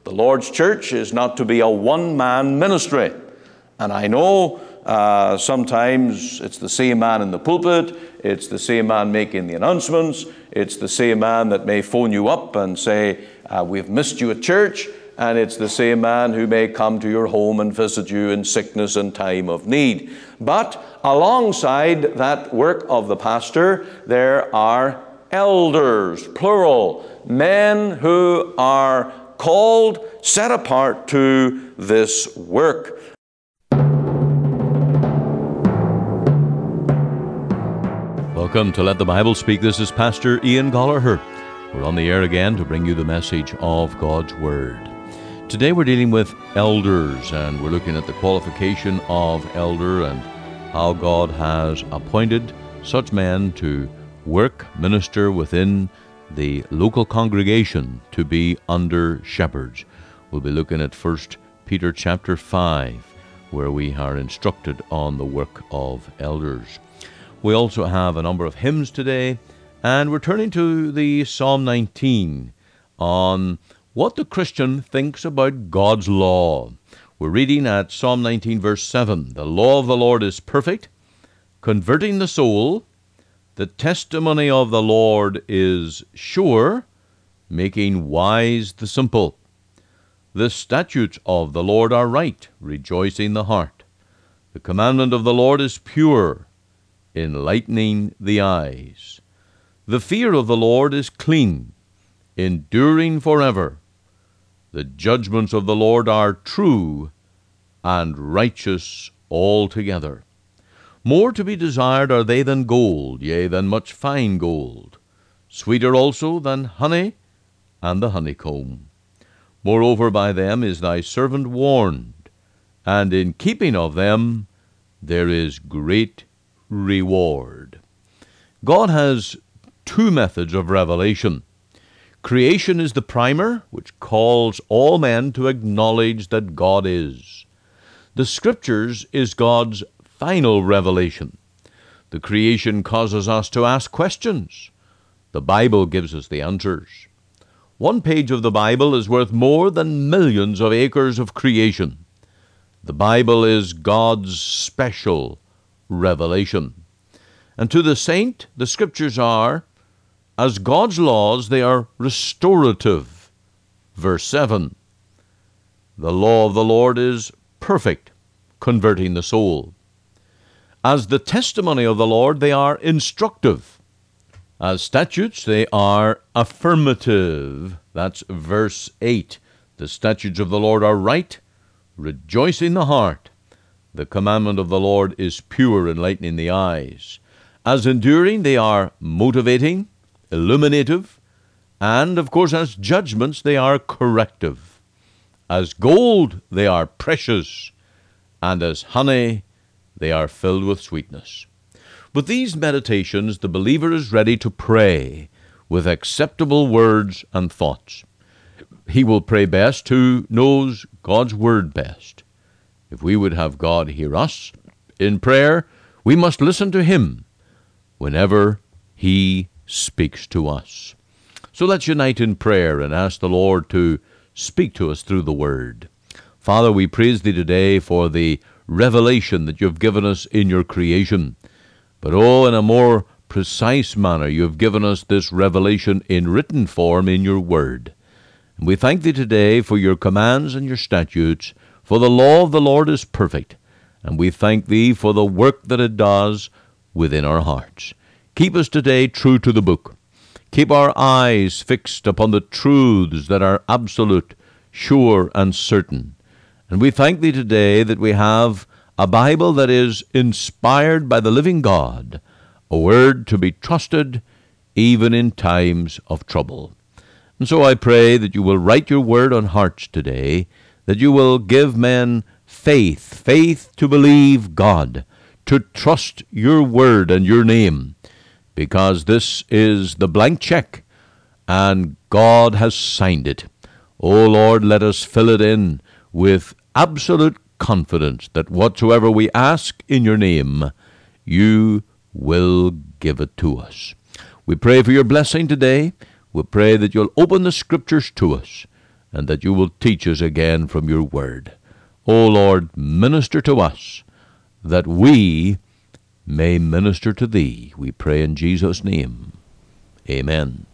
The Lord's church is not to be a one-man ministry. And I know sometimes it's the same man in the pulpit, it's the same man making the announcements, it's the same man that may phone you up and say, we've missed you at church, and it's the same man who may come to your home and visit you in sickness and time of need. But alongside that work of the pastor, there are elders, plural, men who are called, set apart to this work. Welcome to Let the Bible Speak. This is Pastor Ian Gollaher. We're on the air again to bring you the message of God's Word. Today we're dealing with elders, and we're looking at the qualification of elder and how God has appointed such men to work, minister within the local congregation to be under shepherds. We'll be looking at 1 Peter chapter 5, where we are instructed on the work of elders. We also have a number of hymns today, and we're turning to the Psalm 19 on what the Christian thinks about God's law. We're reading at Psalm 19, verse 7. The law of the Lord is perfect, converting the soul. The testimony of the Lord is sure, making wise the simple. The statutes of the Lord are right, rejoicing the heart. The commandment of the Lord is pure, enlightening the eyes. The fear of the Lord is clean, enduring forever. The judgments of the Lord are true and righteous altogether. More to be desired are they than gold, yea, than much fine gold. Sweeter also than honey and the honeycomb. Moreover, by them is thy servant warned, and in keeping of them there is great reward. God has two methods of revelation. Creation is the primer, which calls all men to acknowledge that God is. The Scriptures is God's final revelation. The creation causes us to ask questions. The Bible gives us the answers. One page of the Bible is worth more than millions of acres of creation. The Bible is God's special revelation. And to the saint, the Scriptures are, as God's laws, they are restorative. Verse 7, the law of the Lord is perfect, converting the soul. As the testimony of the Lord, they are instructive. As statutes, they are affirmative. That's verse 8. The statutes of the Lord are right, rejoicing the heart. The commandment of the Lord is pure, enlightening the eyes. As enduring, they are motivating, illuminative, and, of course, as judgments, they are corrective. As gold, they are precious, and as honey, they are filled with sweetness. With these meditations, the believer is ready to pray with acceptable words and thoughts. He will pray best who knows God's Word best. If we would have God hear us in prayer, we must listen to Him whenever He speaks to us. So let's unite in prayer and ask the Lord to speak to us through the Word. Father, we praise Thee today for the revelation that You've given us in Your creation. But in a more precise manner, You've given us this revelation in written form in Your Word. And we thank Thee today for Your commands and Your statutes, for the law of the Lord is perfect. And we thank Thee for the work that it does within our hearts. Keep us today true to the book. Keep our eyes fixed upon the truths that are absolute, sure, and certain. And we thank Thee today that we have a Bible that is inspired by the living God, a word to be trusted even in times of trouble. And so I pray that You will write Your word on hearts today, that You will give men faith to believe God, to trust Your word and Your name, because this is the blank check, and God has signed it. O Lord, let us fill it in with absolute confidence that whatsoever we ask in Your name, You will give it to us. We pray for Your blessing today. We pray that You'll open the Scriptures to us, and that you will teach us again from your word. O Lord, minister to us, that we may minister to thee. We pray in Jesus' name. Amen.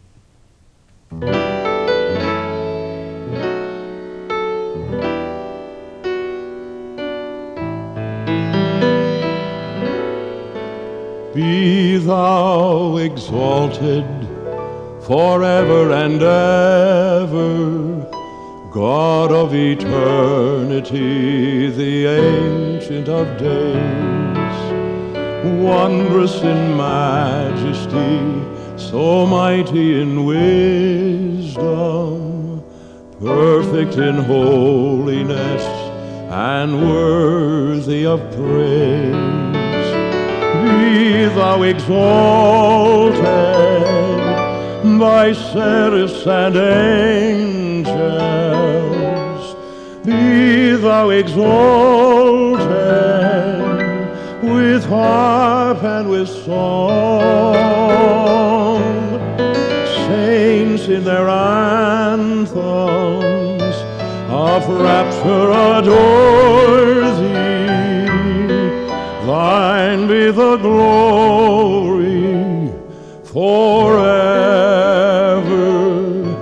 Be thou exalted forever and ever, God of eternity, the Ancient of Days, wondrous in majesty, so mighty in wisdom, perfect in holiness, and worthy of praise. Be thou exalted by seraphs and angels. Be thou exalted with harp and with song. Saints in their anthems of rapture adore thee. Thine be the glory forever.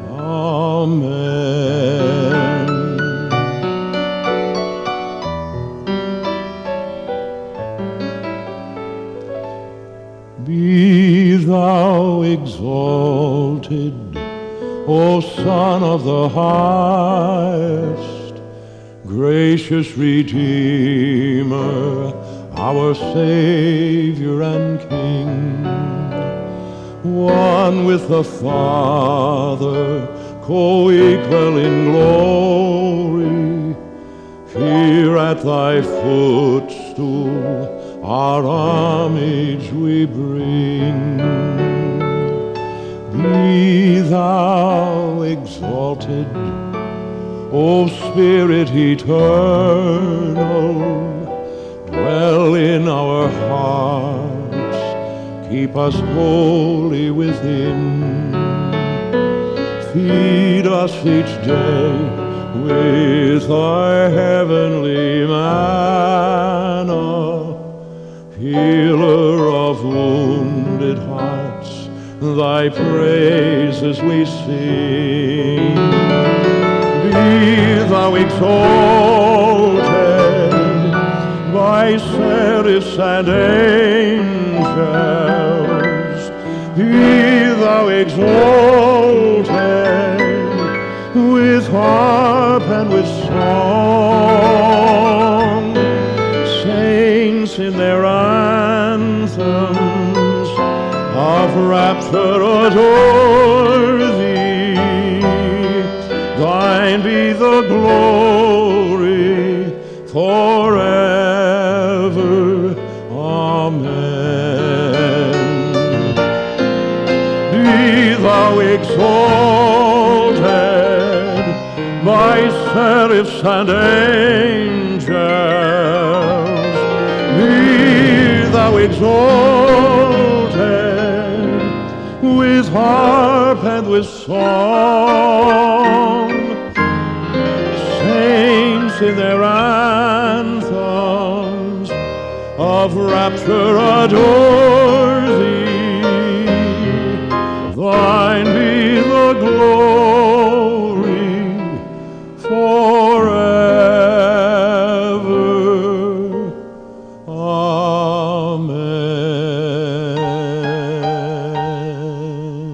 Amen. Be thou exalted, O Son of the highest, gracious Redeemer, our Savior and King, one with the Father, co-equal in glory. Here at thy footstool our homage we bring. Be thou exalted, O Spirit eternal, dwell in our hearts, keep us holy within. Feed us each day with thy heavenly manna, healer of wounded hearts, thy praises we sing. Be thou exalted by seraphs and angels. Be thou exalted with harp and with song. Saints in their anthems of rapture adore thee. Thine be the glory forever. Amen. Be thou exalted by seraphs and angels. Be thou exalted with harp and with song. Saints in their anthems of rapture adore thee. Thine be the glory forever. Amen.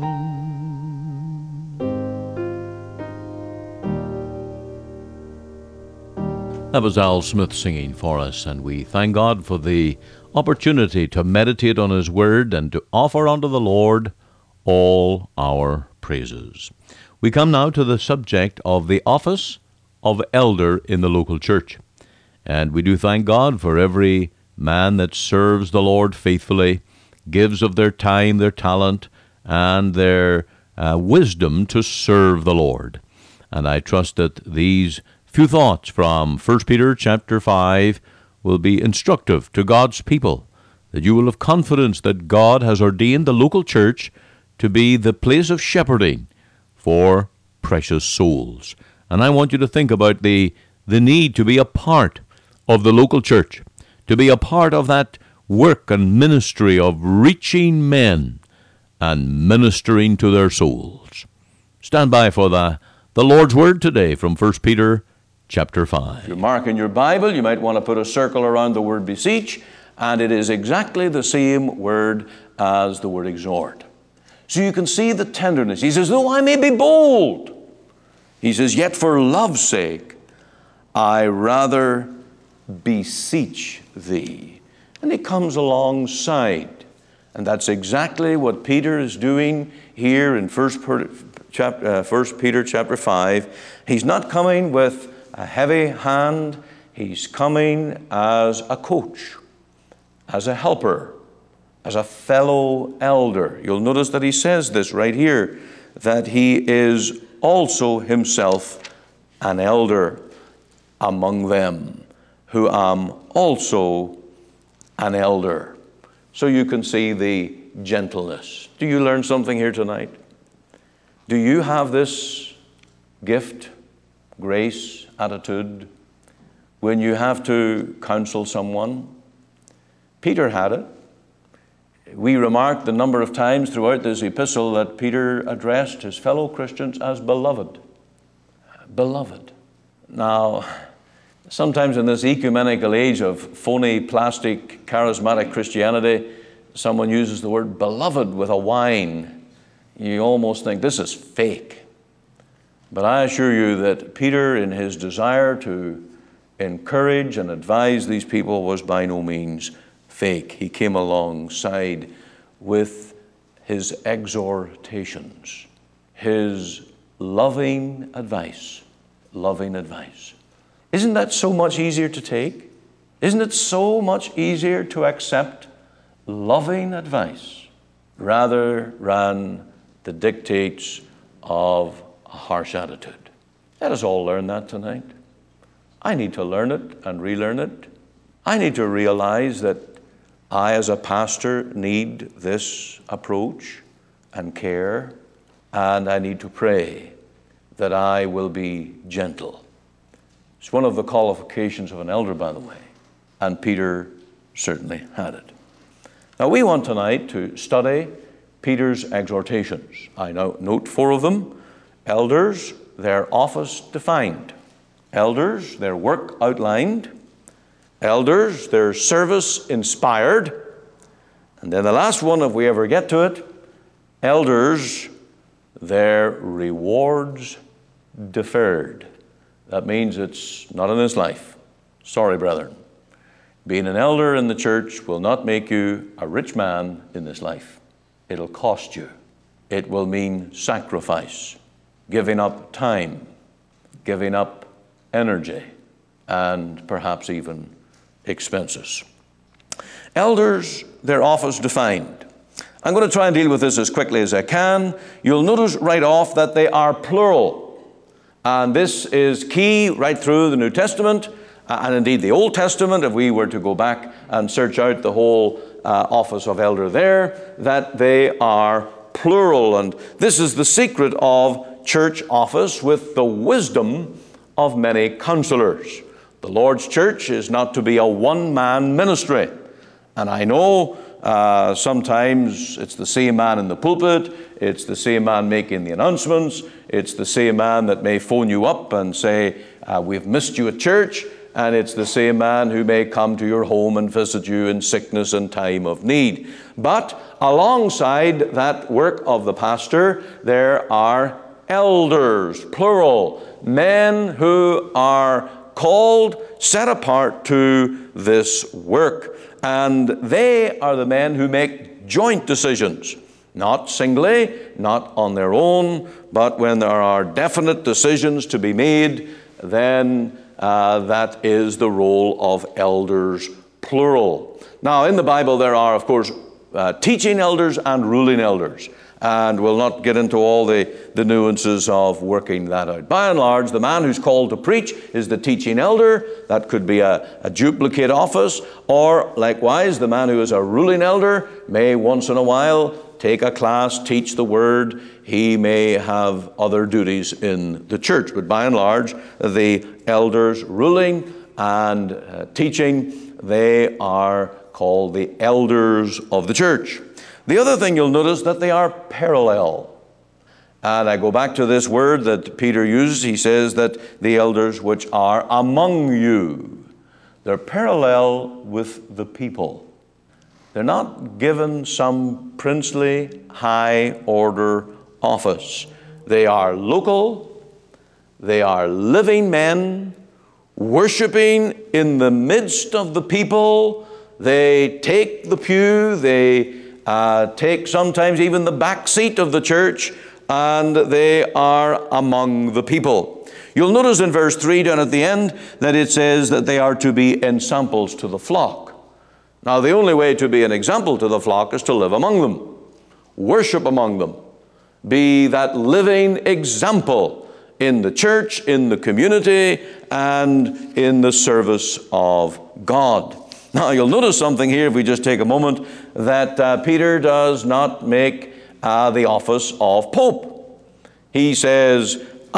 That was Al Smith singing for us, and we thank God for the opportunity to meditate on His Word and to offer unto the Lord all our praises. We come now to the subject of the office of elder in the local church. And we do thank God for every man that serves the Lord faithfully, gives of their time, their talent, and their wisdom to serve the Lord. And I trust that these few thoughts from 1 Peter chapter 5 will be instructive to God's people, that you will have confidence that God has ordained the local church to be the place of shepherding for precious souls. And I want you to think about the need to be a part of the local church, to be a part of that work and ministry of reaching men and ministering to their souls. Stand by for the Lord's Word today from 1 Peter chapter 5. If you mark in your Bible, you might want to put a circle around the word beseech, and it is exactly the same word as the word exhort. So you can see the tenderness. He says, though I may be bold, he says, yet for love's sake, I rather beseech thee. And he comes alongside. And that's exactly what Peter is doing here in 1 Peter chapter 5. He's not coming with a heavy hand. He's coming as a coach, as a helper, as a fellow elder. You'll notice that he says this right here, that he is also himself an elder among them, who am also an elder. So you can see the gentleness. Do you learn something here tonight? Do you have this gift, grace, attitude when you have to counsel someone? Peter had it. We remarked the number of times throughout this epistle that Peter addressed his fellow Christians as beloved. Beloved. Now, sometimes in this ecumenical age of phony, plastic, charismatic Christianity, someone uses the word beloved with a whine. You almost think this is fake. But I assure you that Peter, in his desire to encourage and advise these people, was by no means fake. He came alongside with his exhortations, his loving advice. Loving advice. Isn't that so much easier to take? Isn't it so much easier to accept loving advice rather than the dictates of a harsh attitude? Let us all learn that tonight. I need to learn it and relearn it. I need to realize that I, as a pastor, need this approach and care, and I need to pray that I will be gentle. It's one of the qualifications of an elder, by the way, and Peter certainly had it. Now, we want tonight to study Peter's exhortations. I now note 4 of them. Elders, their office defined. Elders, their work outlined. Elders, their service inspired. And then the last one, if we ever get to it, elders, their rewards deferred. That means it's not in this life. Sorry, brethren. Being an elder in the church will not make you a rich man in this life. It'll cost you. It will mean sacrifice, giving up time, giving up energy, and perhaps even expenses. Elders, their office defined. I'm going to try and deal with this as quickly as I can. You'll notice right off that they are plural. And this is key right through the New Testament and indeed the Old Testament, if we were to go back and search out the whole office of elder there, that they are plural. And this is the secret of church office with the wisdom of many counselors. The Lord's church is not to be a one-man ministry. And I know sometimes it's the same man in the pulpit, it's the same man making the announcements, it's the same man that may phone you up and say, we've missed you at church, and it's the same man who may come to your home and visit you in sickness and time of need. But alongside that work of the pastor, there are elders, plural, men who are called, set apart to this work. And they are the men who make joint decisions, not singly, not on their own, but when there are definite decisions to be made, then that is the role of elders, plural. Now, in the Bible, there are, of course, teaching elders and ruling elders. And we'll not get into all the nuances of working that out. By and large, the man who's called to preach is the teaching elder. That could be a duplicate office. Or likewise, the man who is a ruling elder may once in a while take a class, teach the Word. He may have other duties in the church. But by and large, the elders ruling and teaching, they are called the elders of the church. The other thing you'll notice that they are parallel. And I go back to this word that Peter uses. He says that the elders which are among you. They're parallel with the people. They're not given some princely high order office. They are local. They are living men worshiping in the midst of the people. They take the pew. They take sometimes even the back seat of the church, and they are among the people. You'll notice in verse 3 down at the end that it says that they are to be ensamples to the flock. Now, the only way to be an example to the flock is to live among them, worship among them, be that living example in the church, in the community, and in the service of God. Now, you'll notice something here, if we just take a moment, that Peter does not make the office of Pope. He says,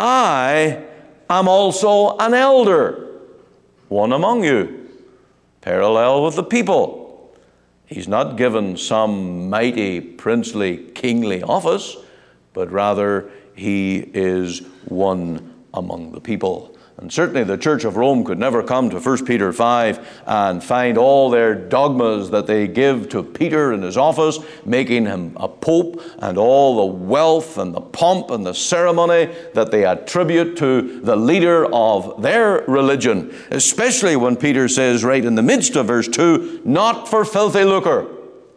I am also an elder, one among you, parallel with the people. He's not given some mighty, princely, kingly office, but rather he is one among the people. And certainly the Church of Rome could never come to 1 Peter 5 and find all their dogmas that they give to Peter in his office, making him a pope, and all the wealth and the pomp and the ceremony that they attribute to the leader of their religion, especially when Peter says right in the midst of verse 2, not for filthy lucre.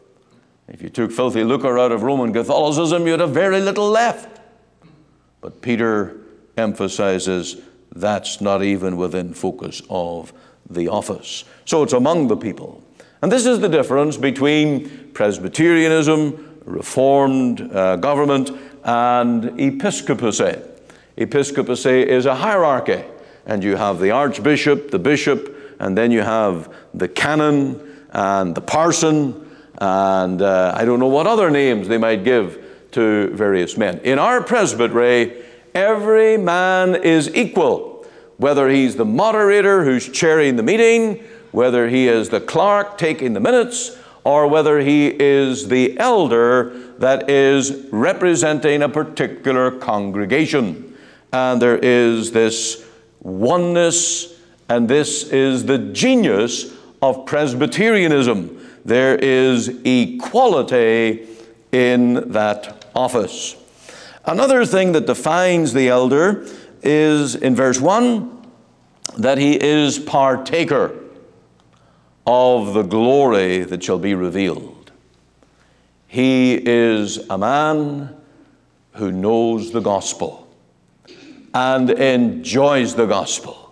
If you took filthy lucre out of Roman Catholicism, you'd have very little left. But Peter emphasizes that's not even within focus of the office. So it's among the people. And this is the difference between Presbyterianism, Reformed government, and episcopacy. Episcopacy is a hierarchy. And you have the archbishop, the bishop, and then you have the canon and the parson, and I don't know what other names they might give to various men. In our presbytery, every man is equal, whether he's the moderator who's chairing the meeting, whether he is the clerk taking the minutes, or whether he is the elder that is representing a particular congregation. And there is this oneness, and this is the genius of Presbyterianism. There is equality in that office. Another thing that defines the elder is in verse 1 that he is partaker of the glory that shall be revealed. He is a man who knows the gospel and enjoys the gospel,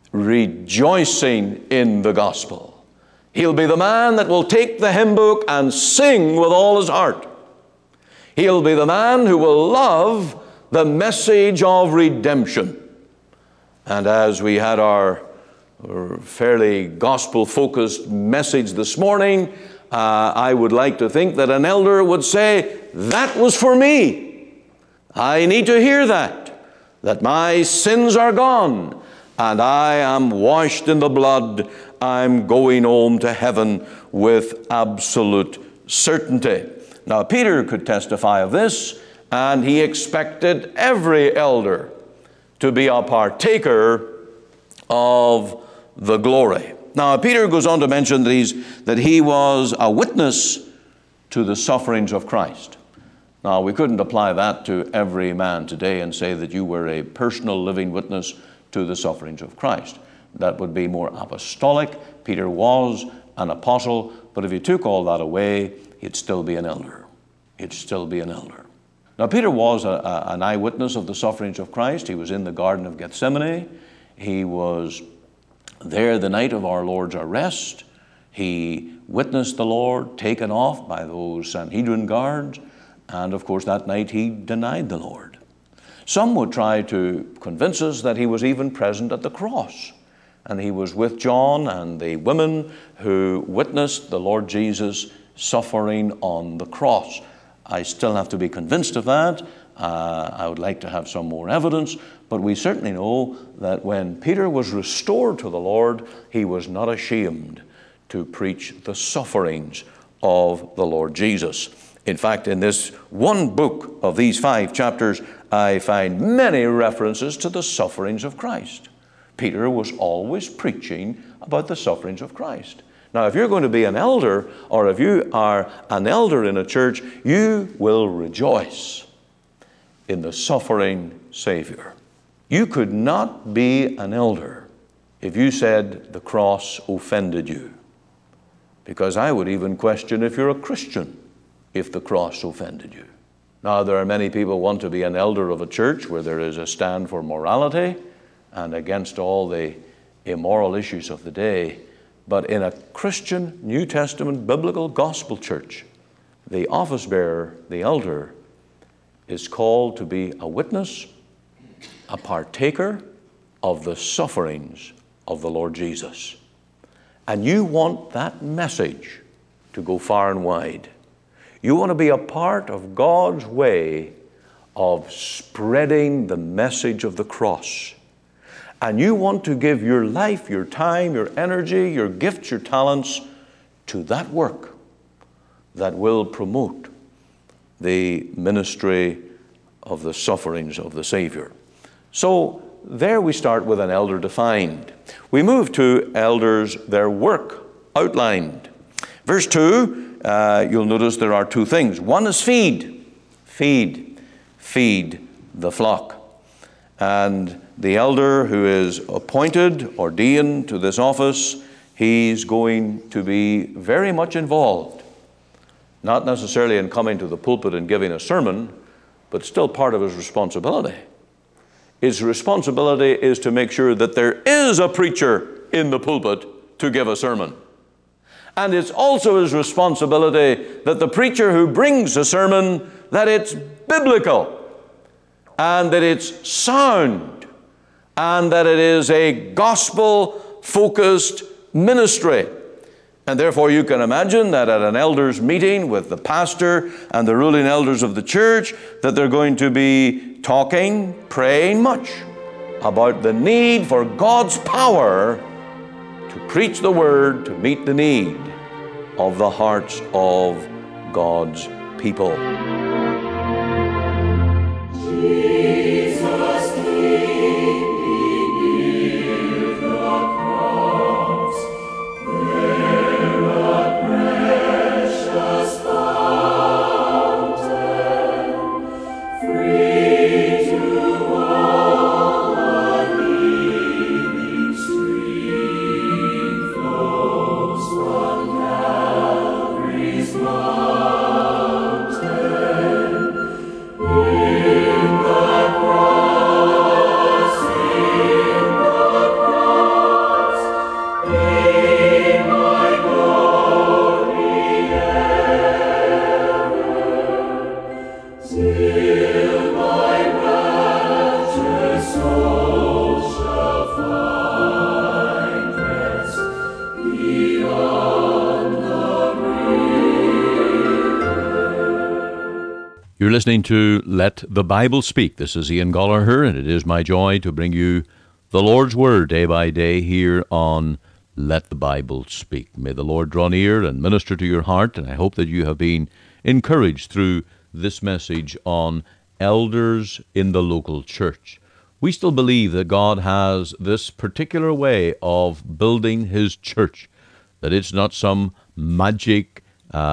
rejoicing in the gospel. He'll be the man that will take the hymn book and sing with all his heart. He'll be the man who will love the message of redemption. And as we had our fairly gospel-focused message this morning, I would like to think that an elder would say, that was for me. I need to hear that my sins are gone, and I am washed in the blood. I'm going home to heaven with absolute certainty. Now, Peter could testify of this, and he expected every elder to be a partaker of the glory. Now, Peter goes on to mention that he was a witness to the sufferings of Christ. Now, we couldn't apply that to every man today and say that you were a personal living witness to the sufferings of Christ. That would be more apostolic. Peter was an apostle, but if you took all that away, he'd still be an elder. He'd still be an elder. Now, Peter was an eyewitness of the sufferings of Christ. He was in the Garden of Gethsemane. He was there the night of our Lord's arrest. He witnessed the Lord taken off by those Sanhedrin guards. And, of course, that night he denied the Lord. Some would try to convince us that he was even present at the cross. And he was with John and the women who witnessed the Lord Jesus suffering on the cross. I still have to be convinced of that. I would like to have some more evidence, but we certainly know that when Peter was restored to the Lord, he was not ashamed to preach the sufferings of the Lord Jesus. In fact, in this one book of these 5 chapters, I find many references to the sufferings of Christ. Peter was always preaching about the sufferings of Christ. Now, if you're going to be an elder, or if you are an elder in a church, you will rejoice in the suffering Savior. You could not be an elder if you said the cross offended you, because I would even question if you're a Christian if the cross offended you. Now, there are many people who want to be an elder of a church where there is a stand for morality and against all the immoral issues of the day. But in a Christian, New Testament, biblical gospel church, the office bearer, the elder, is called to be a witness, a partaker of the sufferings of the Lord Jesus. And you want that message to go far and wide. You want to be a part of God's way of spreading the message of the cross. And you want to give your life, your time, your energy, your gifts, your talents to that work that will promote the ministry of the sufferings of the Savior. So there we start with an elder defined. We move to elders, their work outlined. Verse 2, you'll notice there are 2 things. One is feed. Feed the flock. And the elder who is appointed, ordained to this office, he's going to be very much involved. Not necessarily in coming to the pulpit and giving a sermon, but still part of his responsibility. His responsibility is to make sure that there is a preacher in the pulpit to give a sermon. And it's also his responsibility that the preacher who brings a sermon, that it's biblical, and that it's sound, and that it is a gospel-focused ministry. And therefore you can imagine that at an elders meeting with the pastor and the ruling elders of the church, that they're going to be talking, praying much about the need for God's power to preach the word, to meet the need of the hearts of God's people. You're listening to Let the Bible Speak. This is Ian Gollaher, and it is my joy to bring you the Lord's Word day by day here on Let the Bible Speak. May the Lord draw near and minister to your heart, and I hope that you have been encouraged through this message on elders in the local church. We still believe that God has this particular way of building His church, that it's not some magic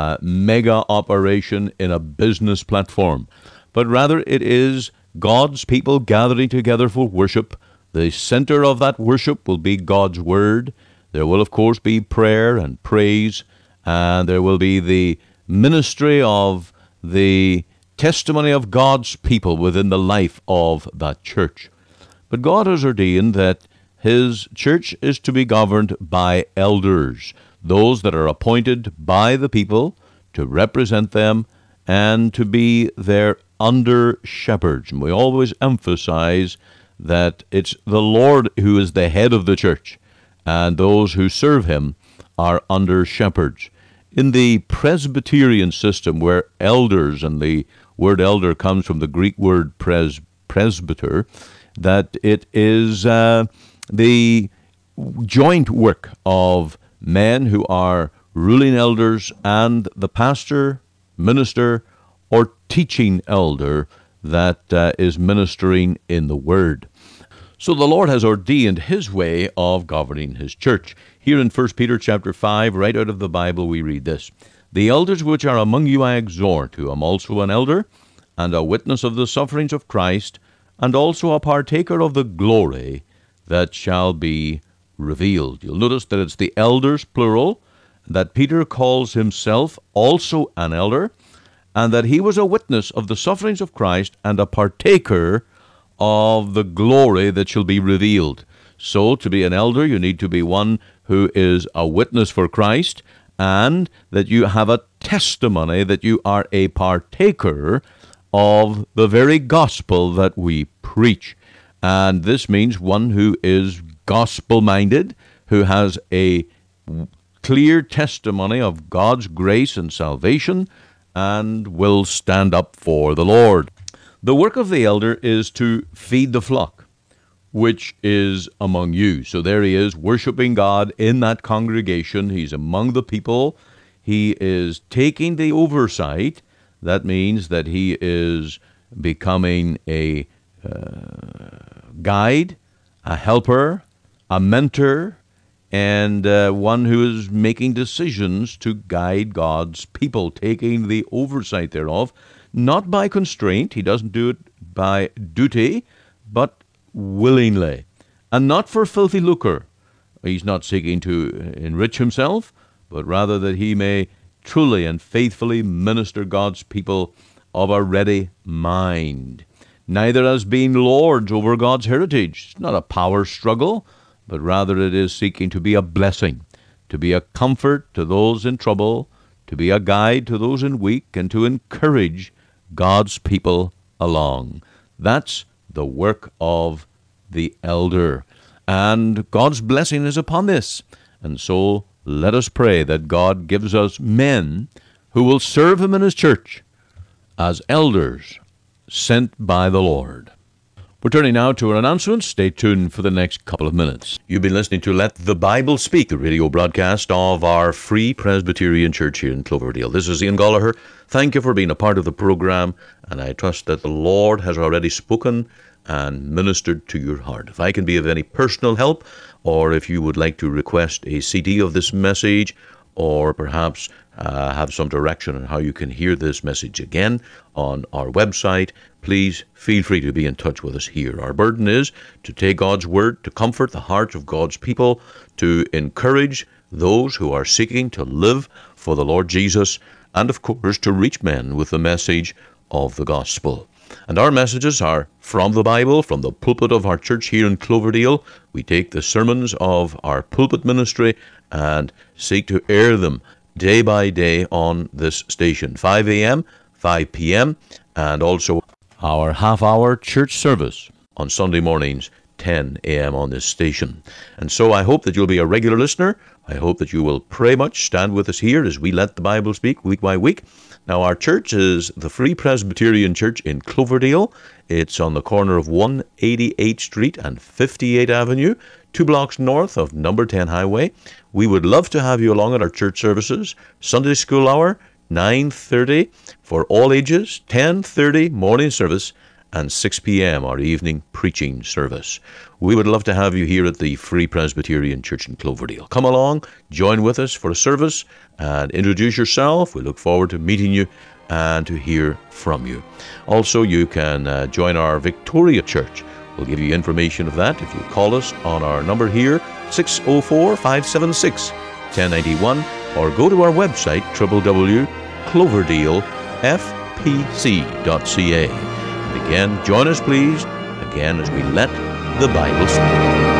mega operation in a business platform, but rather it is God's people gathering together for worship. The center of that worship will be God's Word. There will, of course, be prayer and praise, and there will be the ministry of the testimony of God's people within the life of that church. But God has ordained that His church is to be governed by elders, those that are appointed by the people to represent them and to be their under-shepherds. And we always emphasize that it's the Lord who is the head of the church, and those who serve Him are under-shepherds. In the Presbyterian system, where elders, and the word elder comes from the Greek word presbyter, that it is the joint work of men who are ruling elders and the pastor, minister, or teaching elder that is ministering in the Word. So the Lord has ordained His way of governing His church. Here in 1 Peter chapter 5, right out of the Bible, we read this: "The elders which are among you I exhort, who am also an elder, and a witness of the sufferings of Christ, and also a partaker of the glory that shall be revealed." You'll notice that it's the elders, plural, that Peter calls himself also an elder, and that he was a witness of the sufferings of Christ and a partaker of the glory that shall be revealed. So, to be an elder, you need to be one who is a witness for Christ, and that you have a testimony that you are a partaker of the very gospel that we preach. And this means one who is gospel-minded, who has a clear testimony of God's grace and salvation, and will stand up for the Lord. The work of the elder is to feed the flock, which is among you. So there he is, worshiping God in that congregation. He's among the people. He is taking the oversight. That means that he is becoming a guide, a helper, a mentor, and one who is making decisions to guide God's people, taking the oversight thereof, not by constraint. He doesn't do it by duty, but willingly, and not for filthy lucre. He's not seeking to enrich himself, but rather that he may truly and faithfully minister God's people of a ready mind. Neither as being lords over God's heritage. It's not a power struggle, but rather it is seeking to be a blessing, to be a comfort to those in trouble, to be a guide to those in weak, and to encourage God's people along. That's the work of the elder. And God's blessing is upon this. And so let us pray that God gives us men who will serve Him in His church as elders sent by the Lord. We're turning now to our announcements. Stay tuned for the next couple of minutes. You've been listening to Let the Bible Speak, the radio broadcast of our Free Presbyterian Church here in Cloverdale. This is Ian Gallagher. Thank you for being a part of the program, and I trust that the Lord has already spoken and ministered to your heart. If I can be of any personal help, or if you would like to request a CD of this message, or perhaps have some direction on how you can hear this message again on our website, please feel free to be in touch with us here. Our burden is to take God's word, to comfort the hearts of God's people, to encourage those who are seeking to live for the Lord Jesus, and of course to reach men with the message of the gospel. And our messages are from the Bible, from the pulpit of our church here in Cloverdale. We take the sermons of our pulpit ministry and seek to air them day by day on this station, 5 a.m., 5 p.m., and also our half-hour church service on Sunday mornings, 10 a.m. on this station. And so I hope that you'll be a regular listener. I hope that you will pray much, stand with us here as we let the Bible speak week by week. Now, our church is the Free Presbyterian Church in Cloverdale. It's on the corner of 188th Street and 58th Avenue, 2 blocks north of number 10 Highway. We would love to have you along at our church services. Sunday school hour, 9:30 for all ages, 10:30 morning service, and 6 p.m. our evening preaching service. We would love to have you here at the Free Presbyterian Church in Cloverdale. Come along, join with us for a service, and introduce yourself. We look forward to meeting you and to hear from you. Also, you can join our Victoria Church. We'll give you information of that if you call us on our number here, 604-576-1091, or go to our website, www.cloverdalefpc.ca. And again, join us please, again, as we let the Bible speak.